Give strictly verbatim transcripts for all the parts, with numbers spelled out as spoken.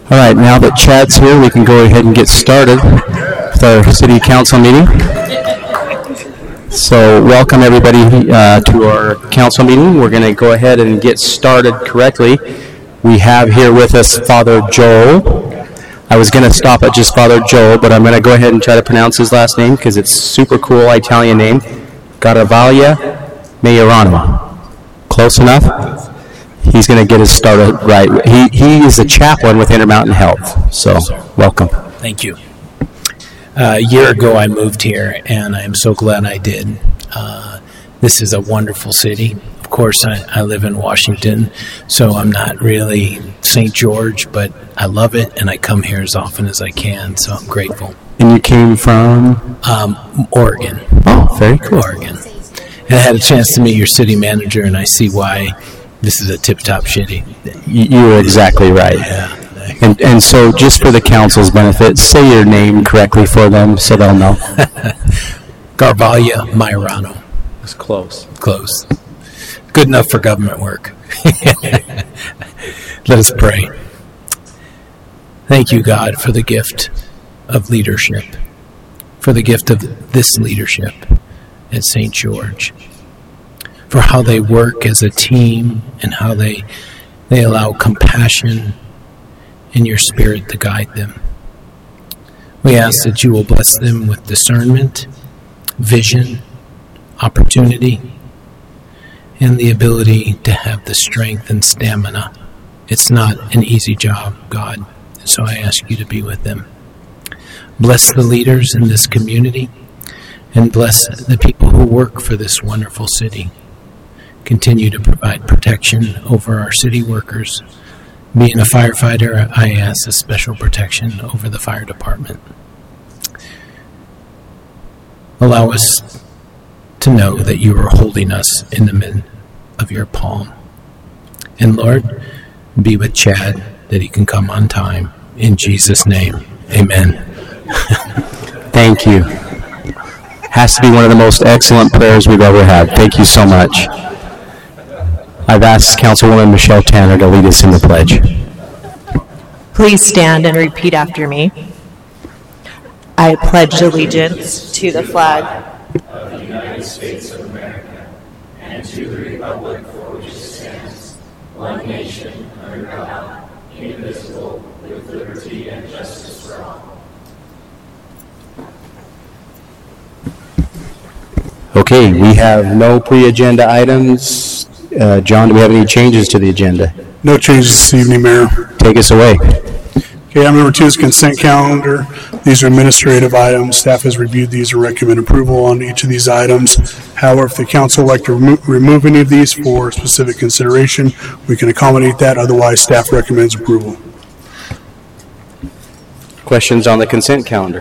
All right, now that Chad's here, we can go ahead and get started with our city council meeting. So welcome everybody uh, to our council meeting. We're going to go ahead and get started correctly. We have here with us Father Joel. I was going to stop at just Father Joel, but I'm going to go ahead and try to pronounce his last name because it's super cool Italian name. Garavaglia Majorano. Close enough? He's going to get us started right. He he is a chaplain with Intermountain Health. So, welcome. Thank you. Uh, a year ago, I moved here, and I am so glad I did. Uh, this is a wonderful city. Of course, I, I live in Washington, so I'm not really Saint George, but I love it, and I come here as often as I can, so I'm grateful. And you came from? Um, Oregon. Oh, very cool. Oregon. And I had a chance to meet your city manager, and I see why this is a tip-top city. You're exactly right. Yeah. And and so just for the council's benefit, say your name correctly for them so they'll know. Garavaglia Majorano. It's close. Close. Good enough for government work. Let us pray. Thank you, God, for the gift of leadership, for the gift of this leadership at Saint George, for how they work as a team and how they they allow compassion in your spirit to guide them. We ask that you will bless them with discernment, vision, opportunity, and the ability to have the strength and stamina. It's not an easy job, God, so I ask you to be with them. Bless the leaders in this community, and bless the people who work for this wonderful city. Continue to provide protection over our city workers. Being a firefighter, I ask a special protection over the fire department. Allow us to know that you are holding us in the mid of your palm. And Lord, be with Chad that he can come on time. In Jesus' name, amen. Thank you. Has to be one of the most excellent prayers we've ever had. Thank you so much. I've asked Councilwoman Michelle Tanner to lead us in the pledge. Please stand and repeat after me. I pledge allegiance to the flag of the United States of America and to the republic for which it stands, one nation under God, indivisible, with liberty and justice for all. Okay, we have no pre-agenda items. Uh, John, do we have any changes to the agenda? No changes this evening, Mayor. Take us away. Okay, item number two is consent calendar. These are administrative items. Staff has reviewed these and recommend approval on each of these items. However, if the council would like to remo- remove any of these for specific consideration, we can accommodate that. Otherwise, staff recommends approval. Questions on the consent calendar?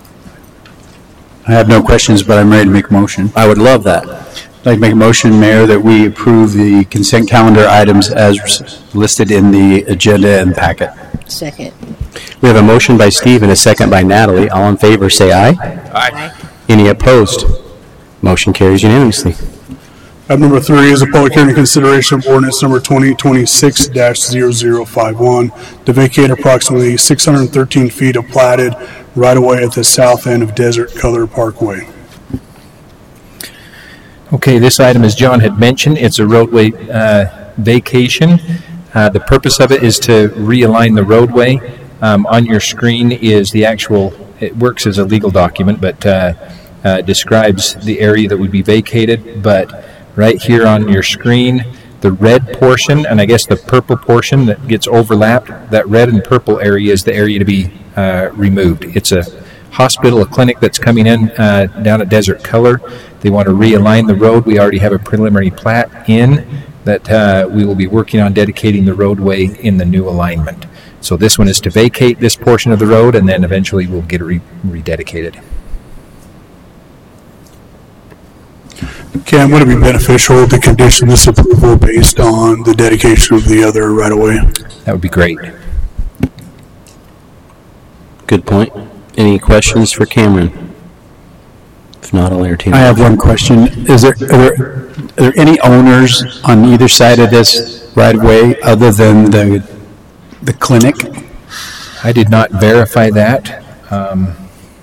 I have no questions, but I'm ready to make a motion. I would love that. I'd like to make a motion, Mayor, that we approve the consent calendar items as listed in the agenda and packet. Second. We have a motion by Steve and a second by Natalie. All in favor, say aye. Aye. Any opposed? Motion carries unanimously. Item number three is a public hearing consideration of ordinance number twenty twenty-six dash zero zero five one to vacate approximately six hundred thirteen feet of platted right-of-way at the south end of Desert Color Parkway. Okay, this item, as John had mentioned, it's a roadway uh, vacation. Uh, the purpose of it is to realign the roadway. Um, on your screen is the actual, it works as a legal document, but uh, uh, describes the area that would be vacated. But right here on your screen, the red portion, and I guess the purple portion that gets overlapped, that red and purple area is the area to be uh, removed. It's a hospital, a clinic that's coming in uh, down at Desert Color. They want to realign the road. We already have a preliminary plat in that uh, we will be working on dedicating the roadway in the new alignment. So this one is to vacate this portion of the road, and then eventually we'll get it re- rededicated. Okay, and would it be beneficial to condition this approval based on the dedication of the other right-of-way? That would be great. Good point. Any questions for Cameron? If not, I'll entertain. I have one question. Is there, are there, are there any owners on either side of this right-of-way other than the the clinic? I did not verify that. Um,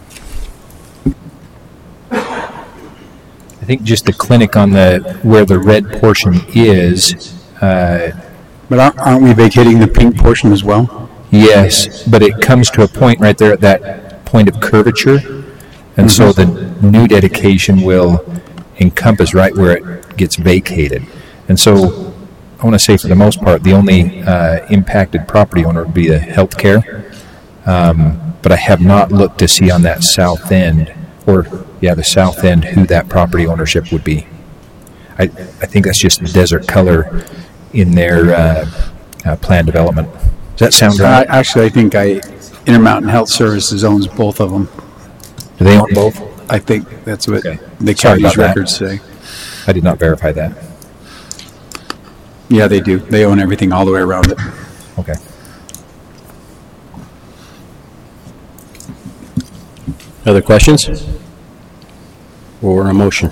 I think just the clinic on the where the red portion is. Uh, But aren't aren't we vacating the pink portion as well? yes, but it comes to a point right there at that point of curvature, and so the new dedication will encompass right where it gets vacated. And so I want to say for the most part, the only uh, impacted property owner would be the healthcare. Um, but I have not looked to see on that south end, or yeah, the south end, who that property ownership would be. I, I think that's just the desert color in their uh, uh, plan development. Does that sound Uh, right? Actually, I think I, Intermountain Health Services owns both of them. Do they own both? I think that's what Okay. the Sorry county's about that. records say. I did not verify that. Yeah, they do. They own everything all the way around it. Okay. Other questions? Or a motion?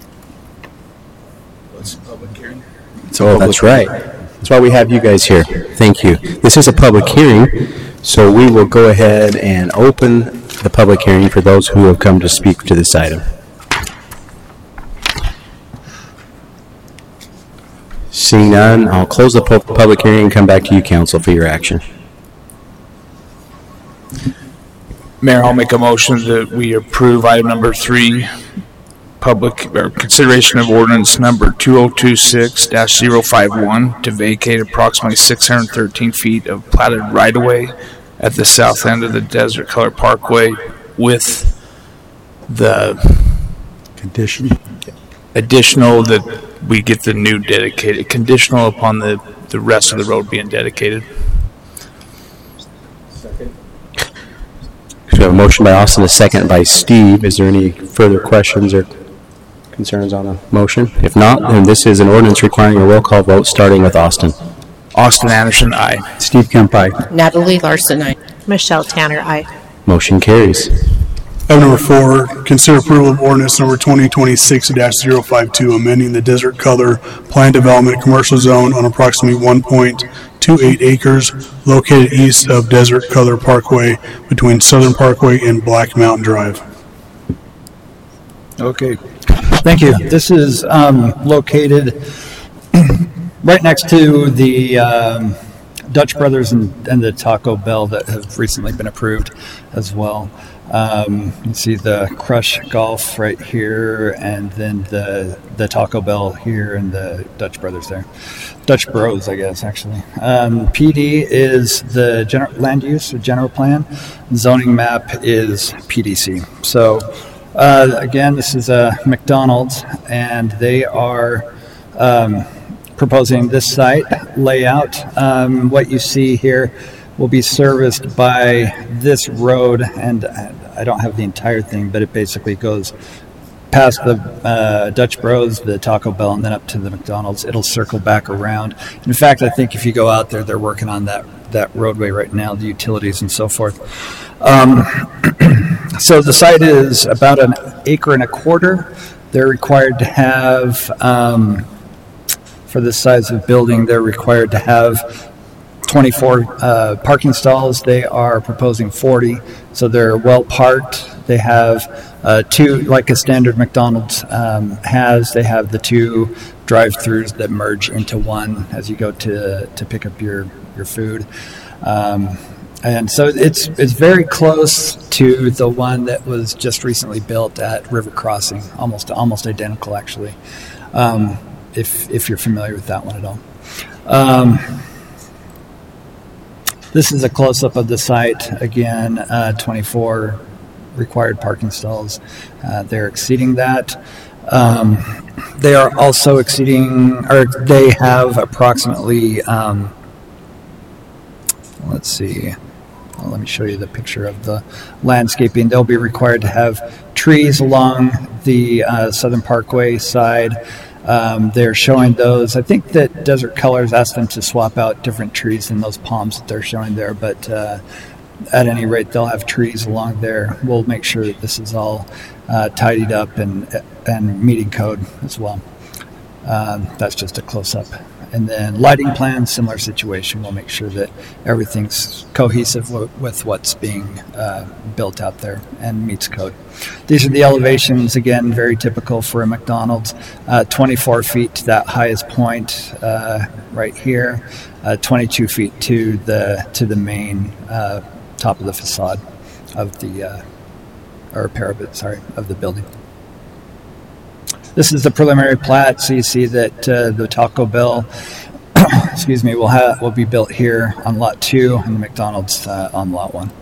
Oh, that's right. That's why we have you guys here. Thank you. This is a public hearing, so we will go ahead and open the public hearing for those who have come to speak to this item. Seeing none, I'll close the pu- public hearing and come back to you, council, for your action. Mayor, I'll make a motion that we approve item number three, public, or consideration of ordinance number two oh two six dash zero five one to vacate approximately six hundred thirteen feet of platted right-of-way at the south end of the Desert Color Parkway with the Condition. additional that we get the new dedicated, conditional upon the, the rest of the road being dedicated. So we have a motion by Austin, a second by Steve. Is there any further questions or concerns on the motion? If not, then this is an ordinance requiring a roll call vote, starting with Austin. Austin Anderson, aye. Steve Kemp, aye. Natalie Larson, aye. Michelle Tanner, aye. Motion carries. Item number four, consider approval of ordinance number twenty twenty-six dash zero five two, amending the Desert Color Plan Development Commercial Zone on approximately one point two eight acres located east of Desert Color Parkway between Southern Parkway and Black Mountain Drive. Okay, thank you. This is um, located right next to the um, Dutch Brothers and, and the Taco Bell that have recently been approved as well. Um, you can see the Crush Golf right here, and then the the Taco Bell here, and the Dutch Brothers there. Dutch Bros, I guess, actually. Um, P D is the general land use, the general plan. Zoning map is P D C. So, uh, again, this is a McDonald's, and they are um, proposing this site layout. Um, what you see here will be serviced by this road, and I don't have the entire thing, but it basically goes past the uh, Dutch Bros, the Taco Bell, and then up to the McDonald's. It'll circle back around. In fact, I think if you go out there, they're working on that, that roadway right now, the utilities and so forth. Um, so the site is about an acre and a quarter. They're required to have, um, for this size of building, they're required to have twenty-four uh, parking stalls. They are proposing forty, so they're well parked. They have uh, two, like a standard McDonald's um, has. They have the two drive-throughs that merge into one as you go to to pick up your your food, um, and so it's it's very close to the one that was just recently built at River Crossing, almost almost identical actually. Um, if if you're familiar with that one at all. Um, This is a close-up of the site. Again, uh, twenty-four required parking stalls. Uh, they're exceeding that. Um, they are also exceeding, or they have approximately, um, let's see, well, let me show you the picture of the landscaping. They'll be required to have trees along the uh, Southern Parkway side. Um, they're showing those. I think that Desert Colors asked them to swap out different trees than those palms that they're showing there, but uh, at any rate, they'll have trees along there. We'll make sure that this is all uh, tidied up and and meeting code as well. Um, that's just a close-up. And then lighting plan, similar situation. We'll make sure that everything's cohesive w- with what's being uh, built out there and meets code. These are the elevations, again, very typical for a McDonald's. Uh, twenty-four feet to that highest point uh, right here, uh, twenty-two feet to the to the main uh, top of the facade of the, uh, or parapet, sorry, of the building. This is the preliminary plat, so you see that uh, the Taco Bell, excuse me, will have will be built here on lot two, and the McDonald's uh, on lot one.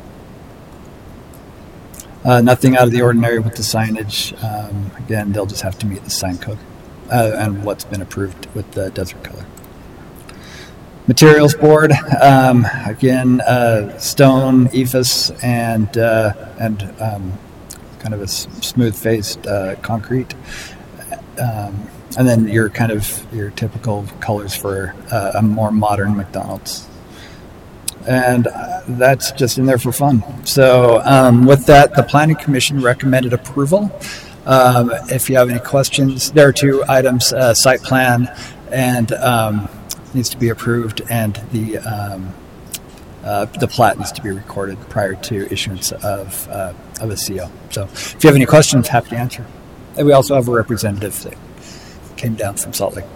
Uh, nothing out of the ordinary with the signage. Um, again, they'll just have to meet the sign code uh, and what's been approved with the desert color. Materials board, um, again, uh, stone, E F I S, and uh, and um, kind of a s- smooth-faced uh, concrete. Um, and then your kind of your typical colors for uh, a more modern McDonald's. And uh, that's just in there for fun. So um, with that, the Planning Commission recommended approval. Um, if you have any questions, there are two items, uh, site plan and um, needs to be approved, and the um, uh, the plat needs to be recorded prior to issuance of, uh, of a C O. So if you have any questions, happy to answer. And we also have a representative that came down from Salt Lake.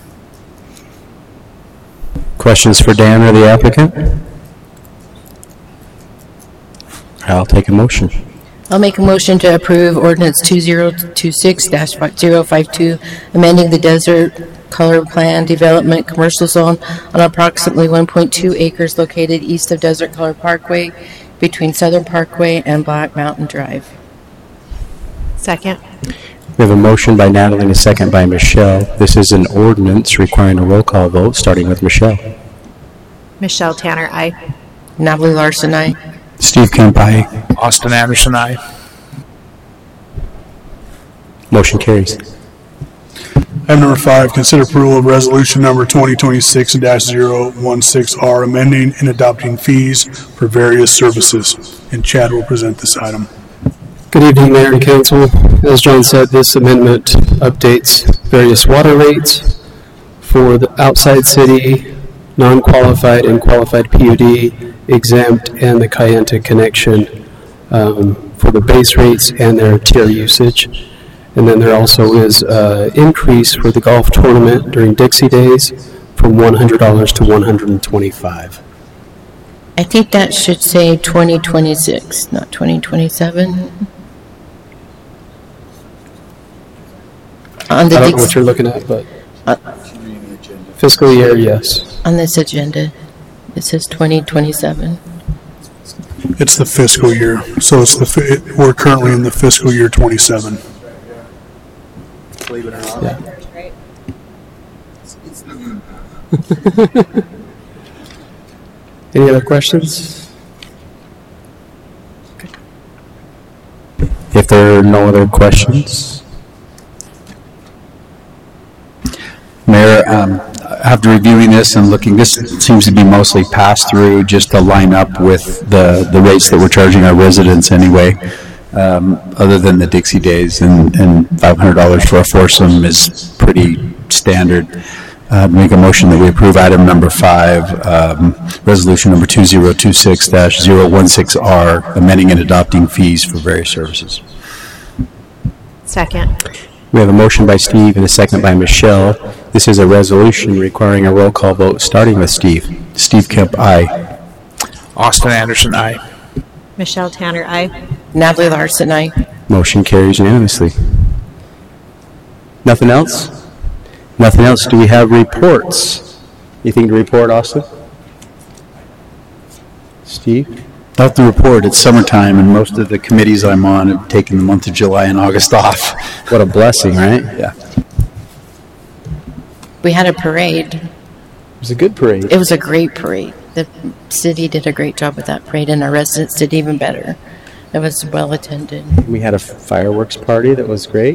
Questions for Dan or the applicant? I'll take a motion. I'll make a motion to approve ordinance two zero two six dash zero five two, amending the desert color plan development commercial zone on approximately one point two acres located east of Desert Color Parkway between Southern Parkway and Black Mountain Drive. Second. We have a motion by Natalie and a second by Michelle. This is an ordinance requiring a roll call vote, starting with Michelle. Michelle Tanner, aye. Natalie Larson, aye. Steve Kemp, aye. Austin Anderson, aye. Motion carries. Item number five, consider approval of resolution number twenty twenty-six dash zero one six R, amending and adopting fees for various services. And Chad will present this item. Good evening, Mayor and Council. As John said, this amendment updates various water rates for the outside city, non-qualified and qualified P U D, exempt, and the Kayenta connection um, for the base rates and their tier usage. And then there also is an increase for the golf tournament during Dixie Days from one hundred dollars to one hundred twenty-five dollars. I think that should say twenty twenty-six, not twenty twenty-seven. On the I don't know Dix- what you're looking at, but uh, fiscal year, yes. on this agenda, it says twenty twenty-seven. It's the fiscal year, so it's the fi- we're currently in the fiscal year twenty-seven. Believe it or not. Yeah. Any other questions? If there are no other questions, Mayor, um, after reviewing this and looking, this seems to be mostly pass-through just to line up with the, the rates that we're charging our residents anyway, um, other than the Dixie Days, and, and five hundred dollars for a foursome is pretty standard. Uh, make a motion that we approve item number five, um, resolution number two zero two six dash zero one six R, amending and adopting fees for various services. Second. we have a motion by Steve and a second by Michelle. This is a resolution requiring a roll call vote, starting with Steve. Steve Kemp, aye. Austin Anderson, aye. Michelle Tanner, aye. Natalie Larson, aye. Motion carries unanimously. Nothing else? Nothing else. Do we have reports? Anything to report, Austin? Steve? Not the report. It's summertime, and most of the committees I'm on have taken the month of July and August off. What a blessing, right? Yeah. We had a parade. It was a good parade. It was a great parade. The city did a great job with that parade, and our residents did even better. It was well attended. We had a fireworks party that was great.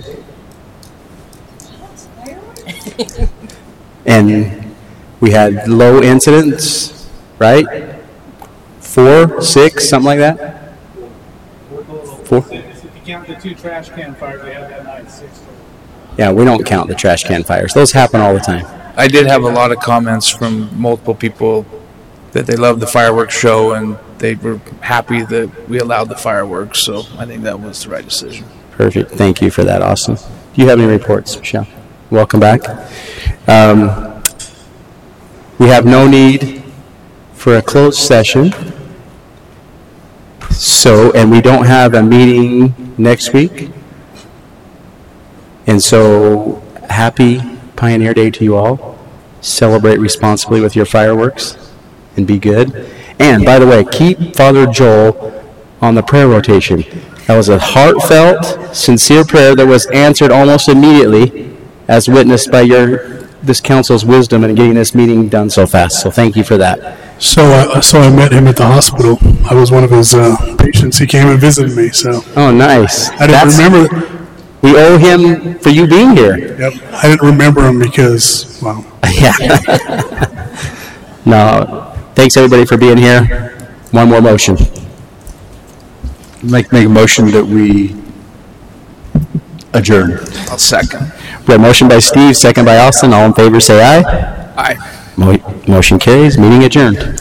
And we had low incidents, right? Four, six, something like that? Four? If you count the two trash can fires we had that night, six total. Yeah, we don't count the trash can fires. Those happen all the time. I did have a lot of comments from multiple people that they loved the fireworks show and they were happy that we allowed the fireworks. So I think that was the right decision. Perfect. Thank you for that, Austin. Do you have any reports, Michelle? Welcome back. Um, we have no need for a closed session. So, and we don't have a meeting next week. And so, happy Pioneer Day to you all. Celebrate responsibly with your fireworks and be good. And, by the way, keep Father Joel on the prayer rotation. That was a heartfelt, sincere prayer that was answered almost immediately, as witnessed by your this council's wisdom in getting this meeting done so fast. So thank you for that. So, uh, so I met him at the hospital. I was one of his uh, patients. He came and visited me. So. Oh, nice. I didn't That's, remember. We owe him for you being here. Yep. I didn't remember him because, well. Yeah. No. Thanks everybody for being here. One more motion. I'd like to make a motion that we adjourn. I'll second. We have a motion by Steve, second by Austin. All in favor say aye. Aye. Mo- motion carries. Meeting adjourned.